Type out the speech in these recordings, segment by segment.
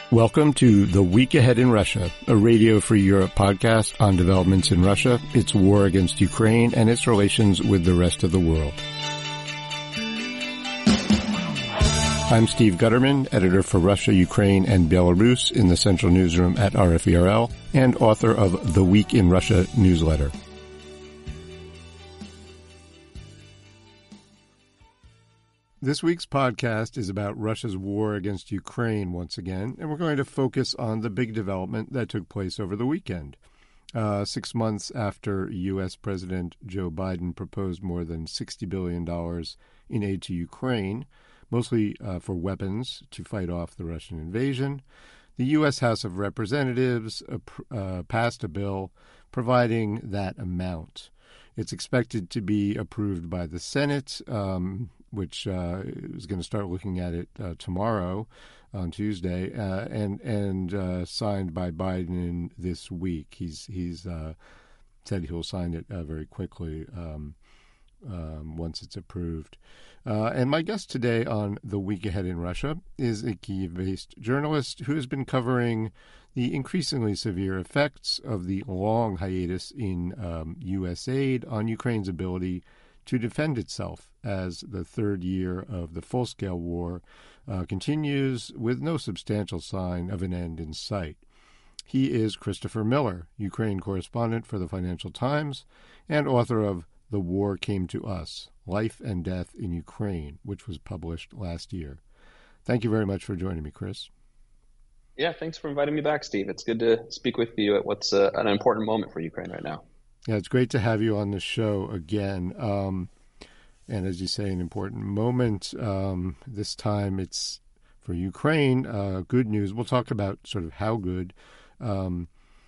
Welcome to The Week Ahead in Russia, a Radio Free Europe podcast on developments in Russia, its war against Ukraine, and its relations with the rest of the world. I'm Steve Gutterman, editor for Russia, Ukraine, and Belarus in the Central Newsroom at RFERL, and author of The Week in Russia newsletter. This week's podcast is about Russia's war against Ukraine once again, and we're going to focus on the big development that took place over the weekend. 6 months after U.S. President Joe Biden proposed more than $60 billion in aid to Ukraine, mostly for weapons to fight off the Russian invasion, the U.S. House of Representatives passed a bill providing that amount. It's expected to be approved by the Senate, which is going to start looking at it tomorrow on Tuesday, and signed by Biden this week. He's said he'll sign it very quickly once it's approved. And my guest today on The Week Ahead in Russia is a Kyiv-based journalist who has been covering the increasingly severe effects of the long hiatus in U.S. aid on Ukraine's ability to defend itself as the third year of the full-scale war continues with no substantial sign of an end in sight. He is Christopher Miller, Ukraine correspondent for the Financial Times and author of The War Came to Us, Life and Death in Ukraine, which was published last year. Thank you very much for joining me, Chris. Yeah, thanks for inviting me back, Steve. It's good to speak with you at what's an important moment for Ukraine right now. Yeah, it's great to have you on the show again. And as you say, an important moment. This time it's for Ukraine. Good news. We'll talk about sort of how good. And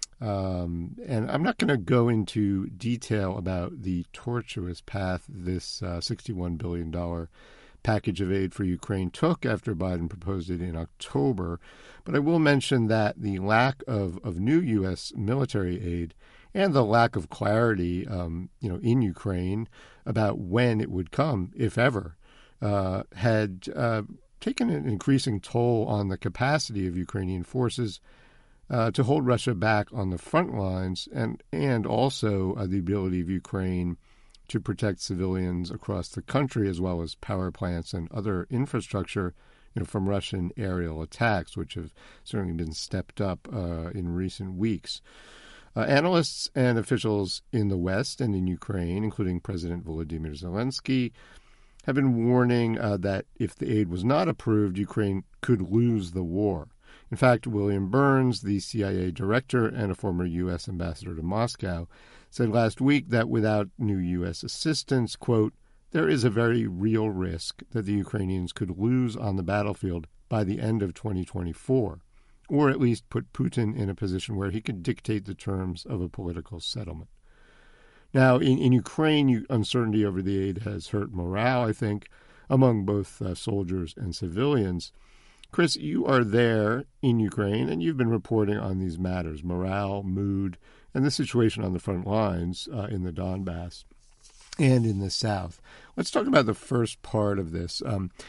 I'm not going to go into detail about the tortuous path this $61 billion package of aid for Ukraine took after Biden proposed it in October. But I will mention that the lack of new U.S. military aid and the lack of clarity, in Ukraine about when it would come, if ever, had taken an increasing toll on the capacity of Ukrainian forces to hold Russia back on the front lines, and also the ability of Ukraine to protect civilians across the country, as well as power plants and other infrastructure, from Russian aerial attacks, which have certainly been stepped up in recent weeks. Analysts and officials in the West and in Ukraine, including President Volodymyr Zelensky, have been warning that if the aid was not approved, Ukraine could lose the war. In fact, William Burns, the CIA director and a former U.S. ambassador to Moscow, said last week that without new U.S. assistance, quote, there is a very real risk that the Ukrainians could lose on the battlefield by the end of 2024. Or at least put Putin in a position where he could dictate the terms of a political settlement. Now, in Ukraine, uncertainty over the aid has hurt morale, I think, among both soldiers and civilians. Chris, you are there in Ukraine, and you've been reporting on these matters, morale, mood, and the situation on the front lines in the Donbass and in the south. Let's talk about the first part of this.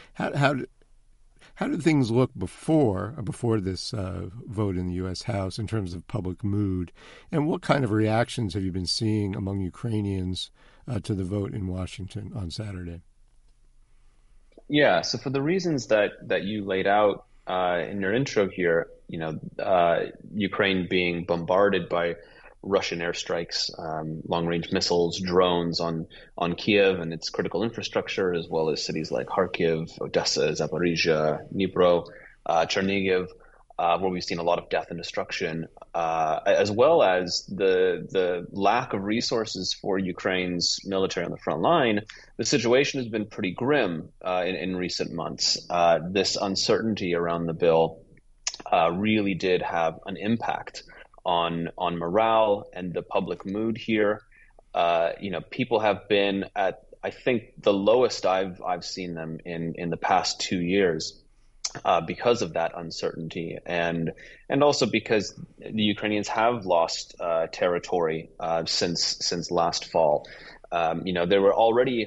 How did things look before this vote in the U.S. House in terms of public mood? And what kind of reactions have you been seeing among Ukrainians to the vote in Washington on Saturday? Yeah, so for the reasons that you laid out in your intro here, Ukraine being bombarded by Russian airstrikes, long-range missiles, drones on Kiev and its critical infrastructure, as well as cities like Kharkiv, Odessa, Zaporizhia, Dnipro, Chernihiv, where we've seen a lot of death and destruction, as well as the lack of resources for Ukraine's military on the front line. The situation has been pretty grim in recent months. This uncertainty around the bill really did have an impact on morale and the public mood here. People have been at, I think, the lowest I've seen them in the past 2 years because of that uncertainty, and also because the Ukrainians have lost territory since last fall. There were already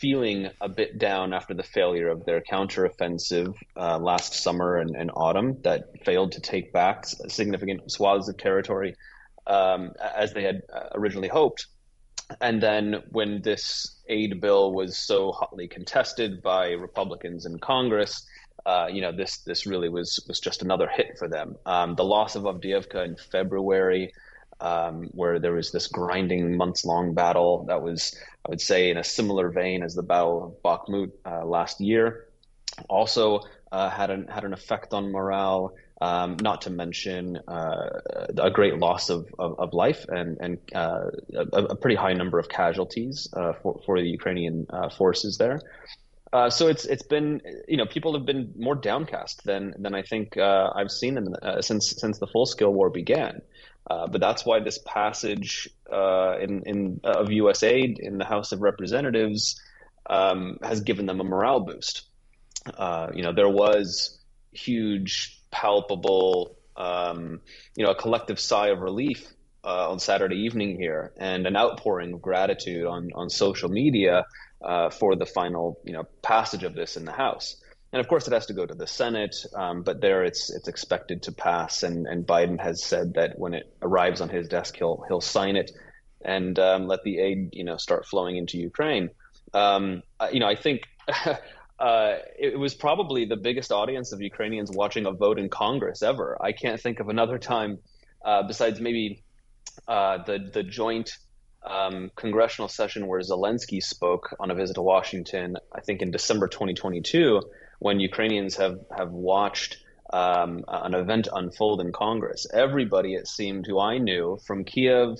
feeling a bit down after the failure of their counteroffensive last summer and autumn that failed to take back significant swaths of territory as they had originally hoped. And then when this aid bill was so hotly contested by Republicans in Congress, this really was just another hit for them. The loss of Avdiivka in February, where there was this grinding months-long battle that was, I would say, in a similar vein as the Battle of Bakhmut last year, also had an effect on morale. Not to mention a great loss of life and a pretty high number of casualties for the Ukrainian forces there. So it's been, people have been more downcast than I think I've seen them since the full-scale war began. But that's why this passage of U.S. aid in the House of Representatives has given them a morale boost. There was huge, palpable, a collective sigh of relief on Saturday evening here, and an outpouring of gratitude on social media for the final, passage of this in the House. And of course, it has to go to the Senate, but there it's expected to pass. And Biden has said that when it arrives on his desk, he'll sign it and let the aid, start flowing into Ukraine. I think it was probably the biggest audience of Ukrainians watching a vote in Congress ever. I can't think of another time besides maybe the joint congressional session where Zelensky spoke on a visit to Washington, I think in December 2022, when Ukrainians have watched an event unfold in Congress. Everybody, it seemed, who I knew, from Kiev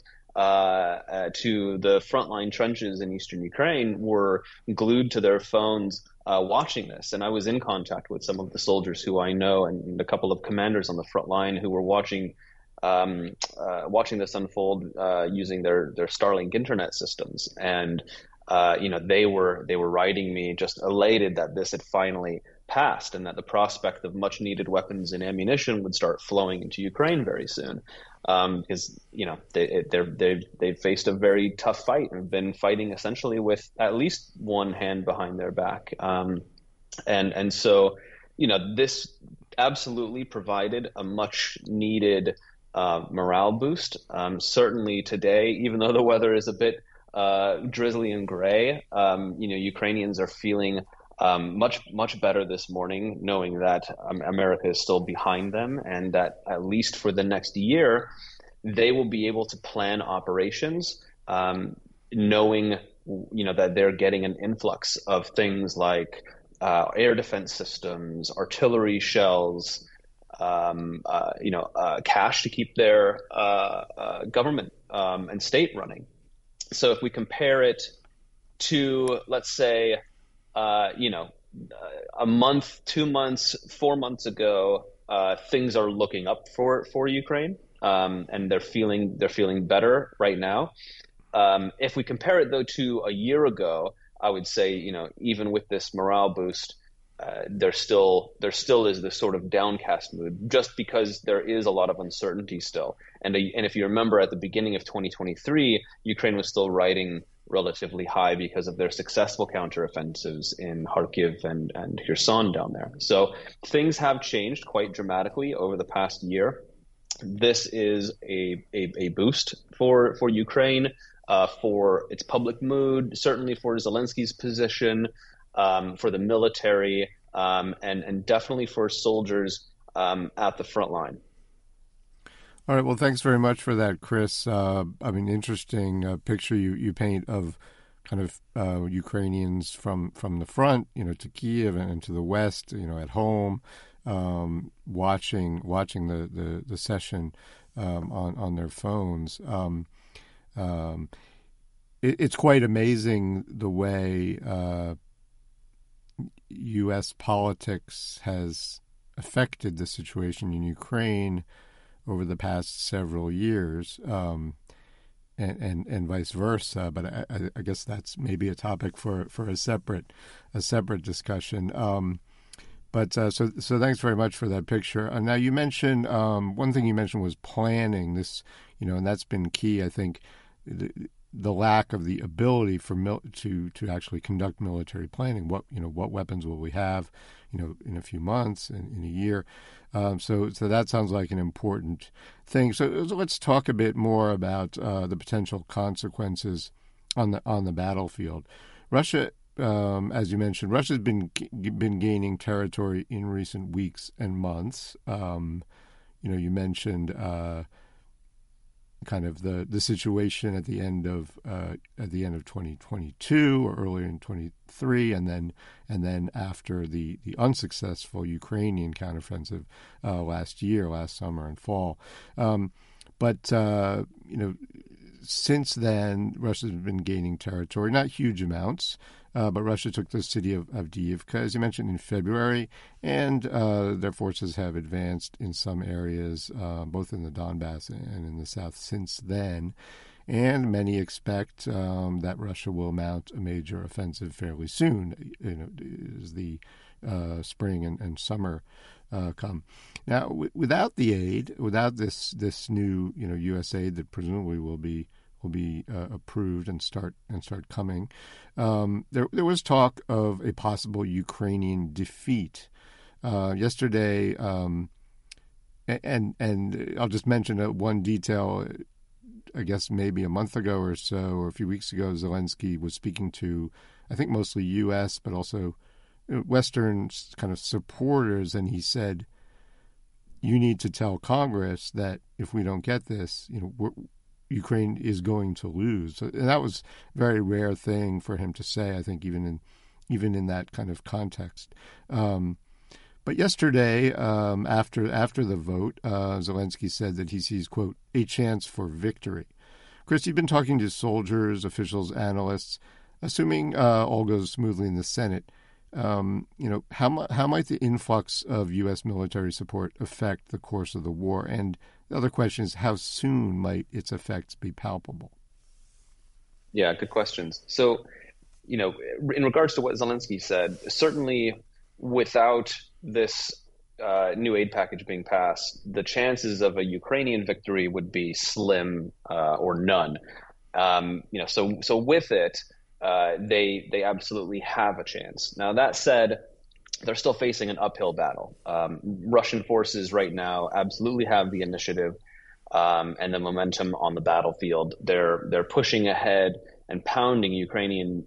to the frontline trenches in eastern Ukraine, were glued to their phones watching this. And I was in contact with some of the soldiers who I know and a couple of commanders on the front line who were watching this unfold using their Starlink internet systems. And they were writing me just elated that this had finally passed and that the prospect of much needed weapons and ammunition would start flowing into Ukraine very soon. Because they've faced a very tough fight and been fighting essentially with at least one hand behind their back. And so this absolutely provided a much needed morale boost. Certainly today, even though the weather is a bit drizzly and gray, Ukrainians are feeling much better this morning, knowing that America is still behind them, and that at least for the next year, they will be able to plan operations, knowing that they're getting an influx of things like air defense systems, artillery shells, cash to keep their government and state running. So if we compare it to, let's say, a month, 2 months, 4 months ago, things are looking up for Ukraine, and they're feeling better right now. If we compare it though to a year ago, I would say, even with this morale boost, there still is this sort of downcast mood, just because there is a lot of uncertainty still. And if you remember, at the beginning of 2023, Ukraine was still riding relatively high because of their successful counteroffensives in Kharkiv and Kherson down there. So things have changed quite dramatically over the past year. This is a boost for Ukraine, for its public mood, certainly for Zelensky's position, for the military, and definitely for soldiers at the front line. All right. Well, thanks very much for that, Chris. Interesting picture you paint of kind of Ukrainians from the front, to Kiev and to the west, at home, watching the session on their phones. It's quite amazing the way U.S. politics has affected the situation in Ukraine over the past several years, and vice versa. But I guess that's maybe a topic for a separate discussion. So thanks very much for that picture. Now you mentioned one thing you mentioned was planning this, and that's been key. I think the lack of the ability for to actually conduct military planning. What weapons will we have, in a few months, in a year. So that sounds like an important thing. So let's talk a bit more about the potential consequences on the battlefield. Russia, as you mentioned, Russia's been gaining territory in recent weeks and months. You mentioned kind of the situation at the end of 2022 or earlier in 23, and then after the unsuccessful Ukrainian counteroffensive last summer and fall. But since then, Russia's been gaining territory, not huge amounts. But Russia took the city of Avdiivka, as you mentioned, in February, and their forces have advanced in some areas, both in the Donbass and in the south since then. And many expect that Russia will mount a major offensive fairly soon, as the spring and summer come. Now, without the aid, without this new U.S. aid that presumably will be approved and start coming. There was talk of a possible Ukrainian defeat yesterday, and I'll just mention one detail. I guess maybe a month ago or so, or a few weeks ago, Zelensky was speaking to, I think, mostly U.S. but also Western kind of supporters, and he said, "You need to tell Congress that if we don't get this, Ukraine is going to lose." So, and that was a very rare thing for him to say, I think, even in that kind of context. But yesterday, after the vote, Zelensky said that he sees, quote, "a chance for victory." Chris, you've been talking to soldiers, officials, analysts. Assuming all goes smoothly in the Senate, how might the influx of U.S. military support affect the course of the war? And the other question is, how soon might its effects be palpable? Yeah, good questions. So, in regards to what Zelensky said, certainly without this new aid package being passed, the chances of a Ukrainian victory would be slim or none. So with it, they absolutely have a chance. Now, that said, they're still facing an uphill battle. Russian forces right now absolutely have the initiative and the momentum on the battlefield. They're pushing ahead and pounding Ukrainian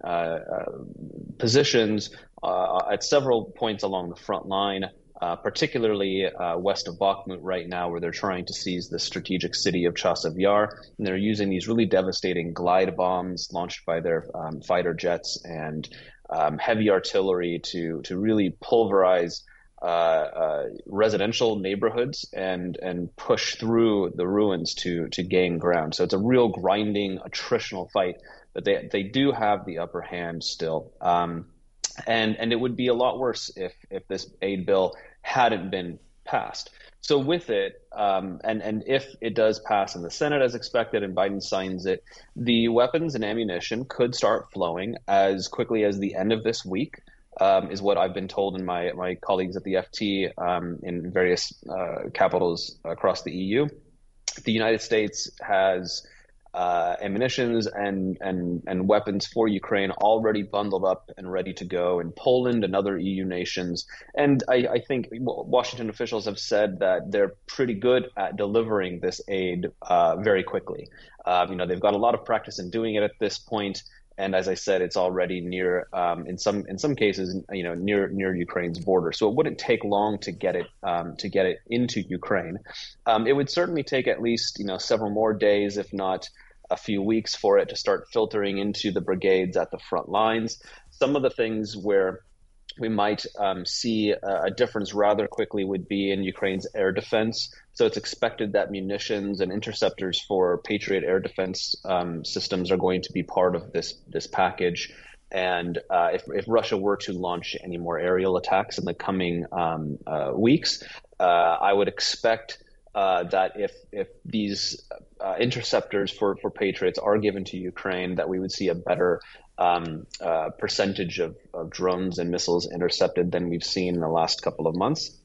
positions at several points along the front line, particularly west of Bakhmut right now, where they're trying to seize the strategic city of Chasiv Yar. And they're using these really devastating glide bombs launched by their fighter jets and heavy artillery to really pulverize residential neighborhoods and push through the ruins to gain ground. So it's a real grinding, attritional fight, but they do have the upper hand still. And it would be a lot worse if this aid bill hadn't been passed. So with it, and if it does pass in the Senate as expected and Biden signs it, the weapons and ammunition could start flowing as quickly as the end of this week, is what I've been told and my colleagues at the FT in various capitals across the EU. The United States has ammunitions and weapons for Ukraine already bundled up and ready to go in Poland and other EU nations. And I think Washington officials have said that they're pretty good at delivering this aid very quickly. They've got a lot of practice in doing it at this point. And as I said, it's already near, in some cases, near Ukraine's border. So it wouldn't take long to get it into Ukraine. It would certainly take at least several more days, if not a few weeks, for it to start filtering into the brigades at the front lines. Some of the things where we might see a difference rather quickly would be in Ukraine's air defense. So it's expected that munitions and interceptors for Patriot air defense systems are going to be part of this package. And if Russia were to launch any more aerial attacks in the coming weeks, I would expect that if these interceptors for Patriots are given to Ukraine, that we would see a better percentage of drones and missiles intercepted than we've seen in the last couple of months.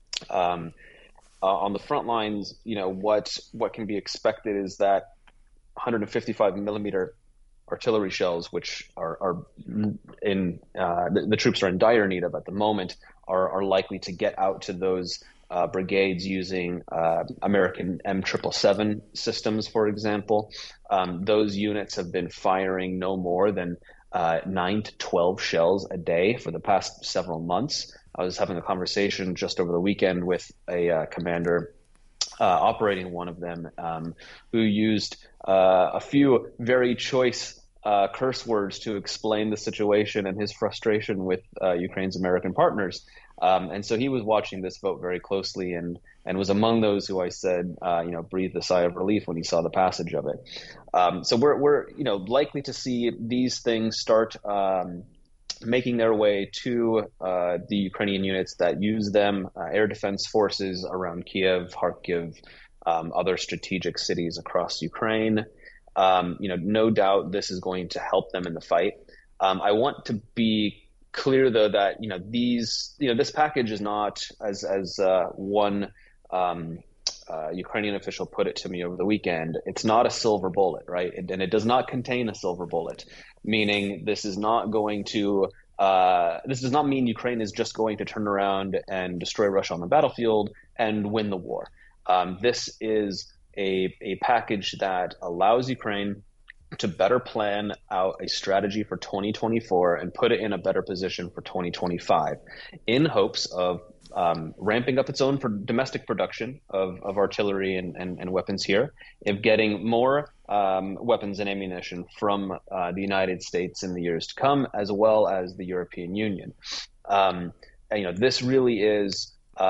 On the front lines, what can be expected is that 155 millimeter artillery shells, which are in the troops are in dire need of at the moment, are likely to get out to those brigades using American M777 systems, for example. Those units have been firing no more than 9 to 12 shells a day for the past several months. I was having a conversation just over the weekend with a commander operating one of them, who used a few very choice curse words to explain the situation and his frustration with Ukraine's American partners. And so he was watching this vote very closely and was among those who I said, breathed a sigh of relief when he saw the passage of it. So we're likely to see these things start making their way to the Ukrainian units that use them, air defense forces around Kiev, Kharkiv, other strategic cities across Ukraine. No doubt this is going to help them in the fight. I want to be clear, though, that this package is not, as one Ukrainian official put it to me over the weekend, it's not a silver bullet, right? And it does not contain a silver bullet, meaning this does not mean Ukraine is just going to turn around and destroy Russia on the battlefield and win the war. This is a package that allows Ukraine to better plan out a strategy for 2024 and put it in a better position for 2025 in hopes of ramping up its own domestic production of artillery and weapons here, of getting more weapons and ammunition from the United States in the years to come, as well as the European Union. This really is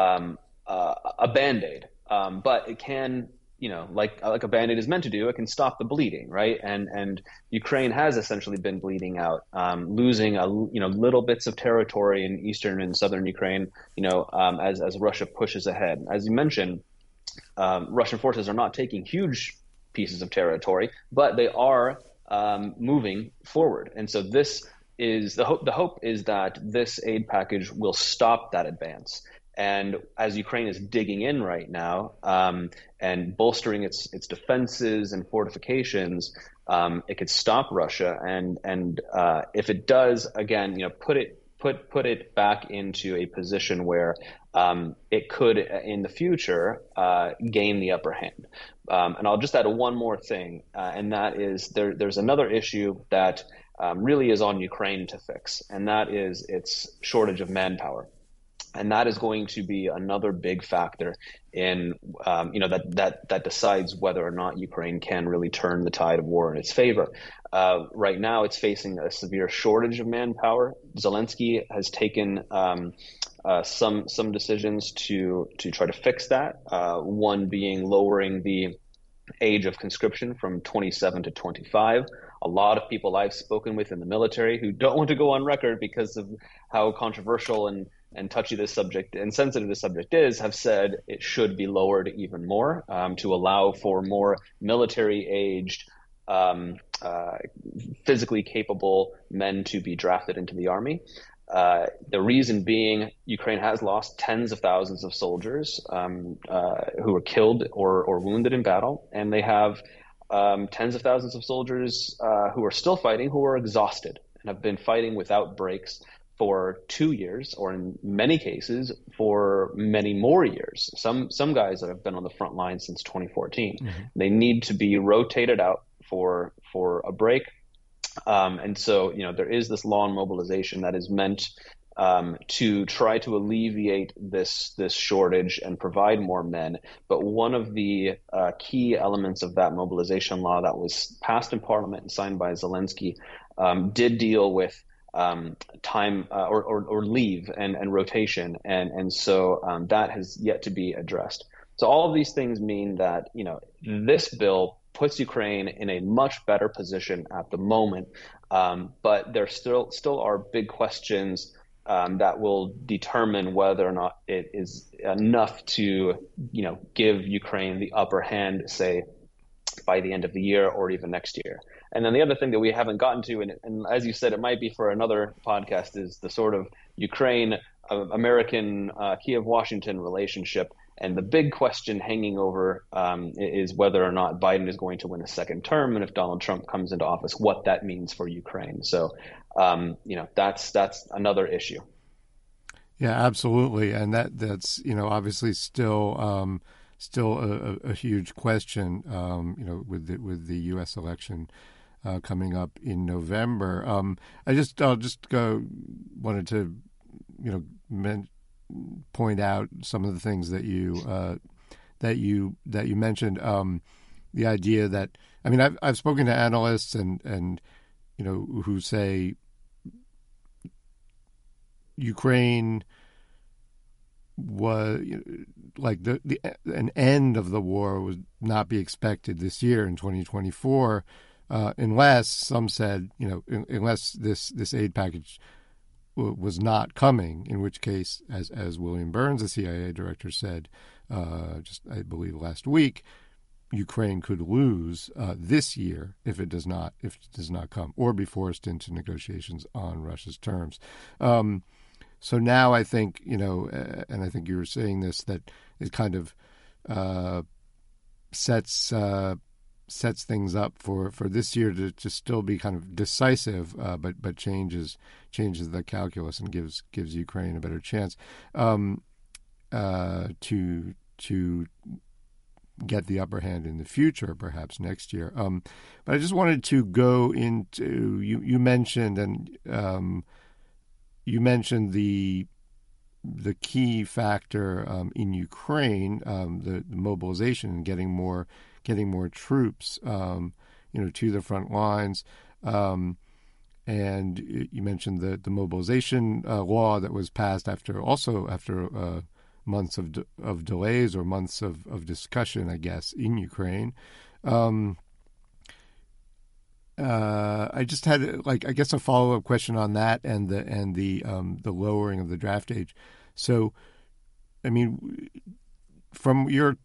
a Band-Aid, but it can, like a Band-Aid is meant to do, it can stop the bleeding, right? And Ukraine has essentially been bleeding out, losing little bits of territory in eastern and southern Ukraine, as Russia pushes ahead. As you mentioned, Russian forces are not taking huge pieces of territory, but they are moving forward. And so this is the hope. The hope is that this aid package will stop that advance. And as Ukraine is digging in right now and bolstering its defenses and fortifications, it could stop Russia. And if it does, again, put it back into a position where it could, in the future, gain the upper hand. And I'll just add one more thing, and that is there's another issue that really is on Ukraine to fix, and that is its shortage of manpower. And that is going to be another big factor in, that decides whether or not Ukraine can really turn the tide of war in its favor. Right now, it's facing a severe shortage of manpower. Zelensky has taken some decisions to try to fix that. One being lowering the age of conscription from 27 to 25. A lot of people I've spoken with in the military who don't want to go on record because of how controversial and touchy this subject and sensitive this subject is, have said it should be lowered even more to allow for more military-aged, physically capable men to be drafted into the army. The reason being, Ukraine has lost tens of thousands of soldiers who were killed or wounded in battle, and they have tens of thousands of soldiers who are still fighting, who are exhausted and have been fighting without breaks for 2 years, or in many cases for many more years. Some guys that have been on the front line since 2014. Mm-hmm. They need to be rotated out for a break. And so, there is this law on mobilization that is meant to try to alleviate this shortage and provide more men. But one of the key elements of that mobilization law that was passed in Parliament and signed by Zelensky did deal with time or leave and rotation, and so that has yet to be addressed. So all of these things mean that this bill puts Ukraine in a much better position at the moment, but there still are big questions that will determine whether or not it is enough to give Ukraine the upper hand, say, by the end of the year or even next year. And then the other thing that we haven't gotten to, and as you said, it might be for another podcast, is the sort of Ukraine American Kiev-Washington relationship. And the big question hanging over is whether or not Biden is going to win a second term, and if Donald Trump comes into office, what that means for Ukraine. So, that's another issue. Yeah, absolutely, and that's obviously still a huge question. With the U.S. election coming up in November. I'll just wanted to point out some of the things that you mentioned. The idea that I've spoken to analysts and who say Ukraine was like an end of the war would not be expected this year in 2024, unless some said unless this aid package was not coming, in which case, as William Burns, the CIA director, said just I believe last week, Ukraine could lose this year if it does not come, or be forced into negotiations on Russia's terms. So now I think and I think you were saying this, that it kind of sets things up for this year to still be kind of decisive, but changes the calculus and gives Ukraine a better chance to get the upper hand in the future, perhaps next year. But I just wanted to go into you mentioned the key factor in Ukraine, the mobilization and getting more troops, to the front lines. And you mentioned the mobilization law that was passed after months of delays or months of discussion, I guess, in Ukraine. I just had a follow-up question on that and the lowering of the draft age. So, from your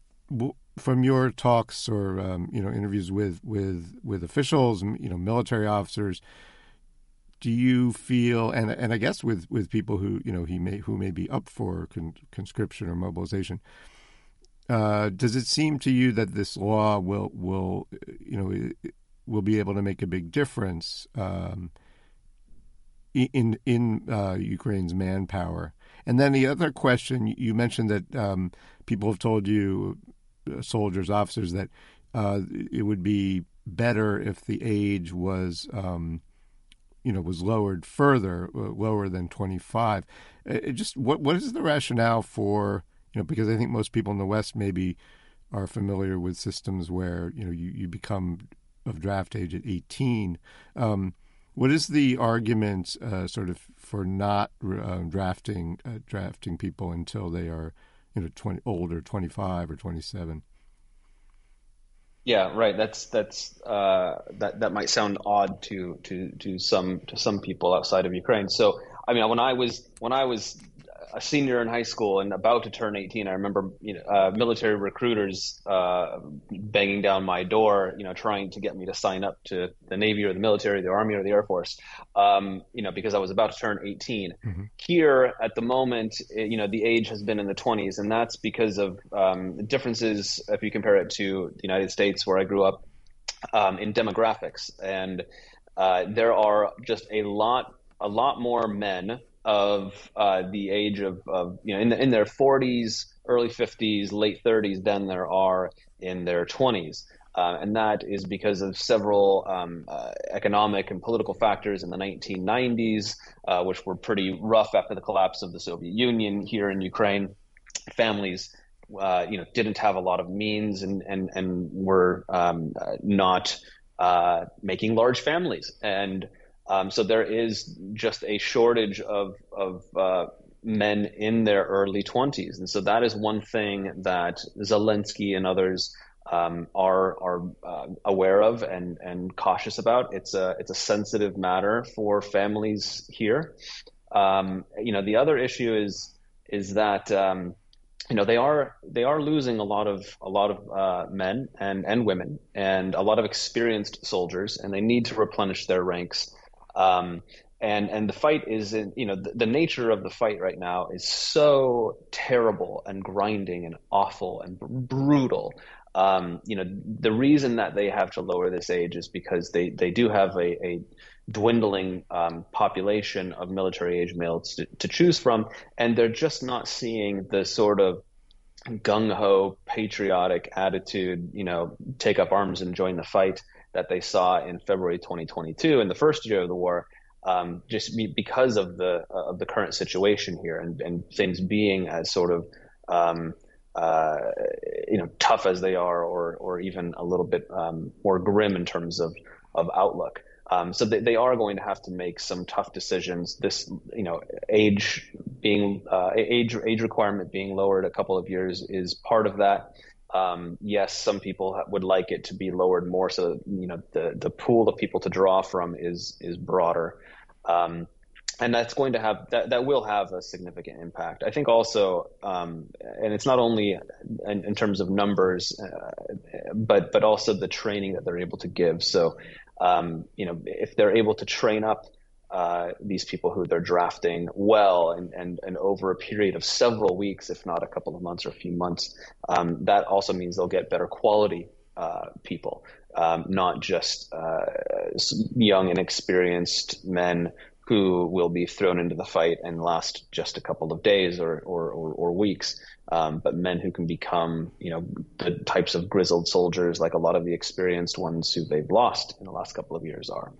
talks or interviews with officials, military officers, do you feel, and I guess with people who who may be up for conscription or mobilization, does it seem to you that this law will be able to make a big difference in Ukraine's manpower? And then the other question, you mentioned that people have told you, soldiers, officers, that it would be better if the age was lowered further, lower than 25. What is the rationale for, because I think most people in the West maybe are familiar with systems where, you become of draft age at 18. What is the argument sort of for not drafting people until they are older, 25 or 27? Yeah, right. That might sound odd to some people outside of Ukraine. So, when I was a senior in high school and about to turn 18, I remember military recruiters banging down my door, trying to get me to sign up to the Navy or the military, the Army or the Air Force, because I was about to turn 18. Mm-hmm. Here at the moment, the age has been in the 20s, and that's because of differences if you compare it to the United States, where I grew up, in demographics. And there are just a lot more men of the age of in their 40s, early 50s, late 30s than there are in their 20s. And that is because of several economic and political factors in the 1990s, which were pretty rough after the collapse of the Soviet Union. Here in Ukraine, families didn't have a lot of means and were not making large families. And so there is just a shortage of men in their early 20s. And so that is one thing that Zelensky and others are aware of and cautious about. It's a sensitive matter for families here. The other issue is that they are losing a lot of men and women and a lot of experienced soldiers, and they need to replenish their ranks. And the fight is in, the nature of the fight right now is so terrible and grinding and awful and brutal. The reason that they have to lower this age is because they do have a dwindling population of military age males to choose from, and they're just not seeing the sort of gung-ho patriotic attitude, take up arms and join the fight that they saw in February 2022 in the first year of the war. Because of the current situation here and things being as sort of tough as they are, or even a little bit more grim in terms of outlook. So they are going to have to make some tough decisions. This age requirement being lowered a couple of years is part of that. Yes, some people would like it to be lowered more, so the pool of people to draw from is broader, and that's going to have that will have a significant impact. I think also, and it's not only in terms of numbers, but also the training that they're able to give. So, if they're able to train up these people who they're drafting well and over a period of several weeks, if not a couple of months or a few months, that also means they'll get better quality people, not just young, inexperienced men who will be thrown into the fight and last just a couple of days or weeks, but men who can become, the types of grizzled soldiers like a lot of the experienced ones who they've lost in the last couple of years are.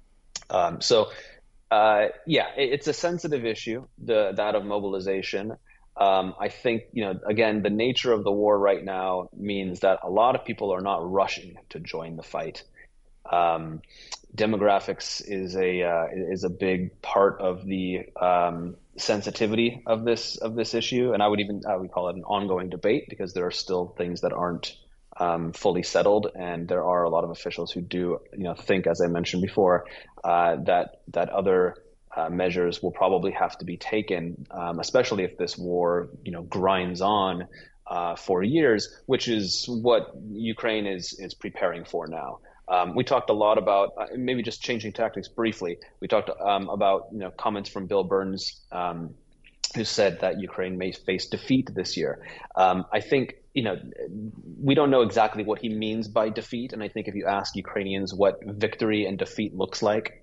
It's a sensitive issue, that of mobilization. I think, again, the nature of the war right now means that a lot of people are not rushing to join the fight. Demographics is a big part of the sensitivity of this issue, and I would call it an ongoing debate, because there are still things that aren't fully settled, and there are a lot of officials who do think, as I mentioned before, that other measures will probably have to be taken, especially if this war grinds on for years, which is what Ukraine is preparing for now. We talked a lot about, maybe just changing tactics briefly. We talked about comments from Bill Burns, who said that Ukraine may face defeat this year. I think we don't know exactly what he means by defeat, and I think if you ask Ukrainians what victory and defeat looks like,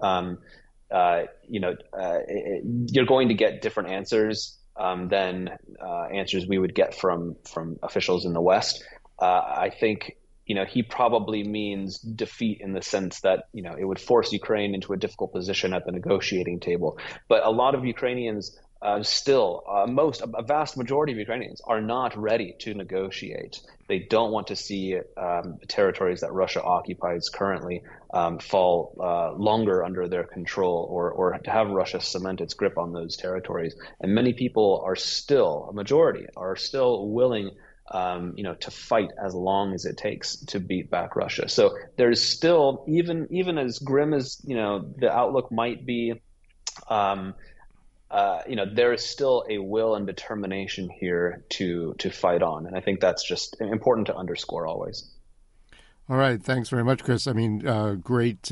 you're going to get different answers than answers we would get from officials in the West. I think he probably means defeat in the sense that it would force Ukraine into a difficult position at the negotiating table. But a lot of Ukrainians a vast majority of Ukrainians are not ready to negotiate. They don't want to see territories that Russia occupies currently fall longer under their control, or to have Russia cement its grip on those territories. And many people a majority are still willing to fight as long as it takes to beat back Russia. So there's still, even as grim as the outlook might be, there is still a will and determination here to fight on, and I think that's just important to underscore always. All right, thanks very much, Chris. I mean, great.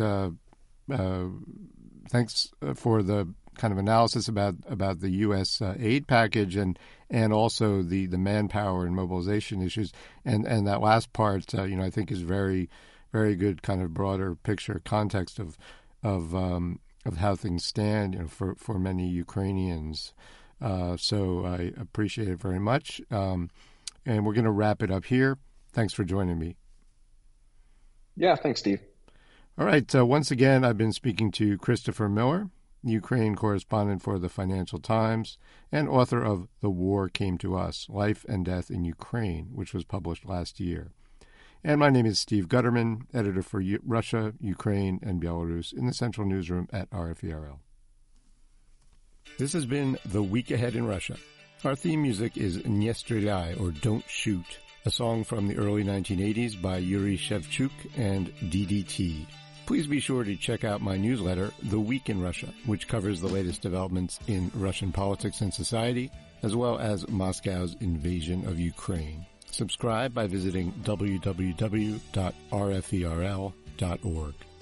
Thanks for the kind of analysis about the U.S. Aid package and also the manpower and mobilization issues, and that last part, I think is very, very good kind of broader picture context of how things stand, for many Ukrainians. So I appreciate it very much, and we're going to wrap it up here. Thanks for joining me. Yeah, thanks, Steve. All right. Once again, I've been speaking to Christopher Miller, Ukraine correspondent for the Financial Times and author of The War Came to Us, Life and Death in Ukraine, which was published last year. And my name is Steve Gutterman, editor for Russia, Ukraine, and Belarus in the Central Newsroom at RFE/RL. This has been The Week Ahead in Russia. Our theme music is Nie Stреляй, or Don't Shoot, a song from the early 1980s by Yuri Shevchuk and DDT. Please be sure to check out my newsletter, The Week in Russia, which covers the latest developments in Russian politics and society, as well as Moscow's invasion of Ukraine. Subscribe by visiting www.rferl.org.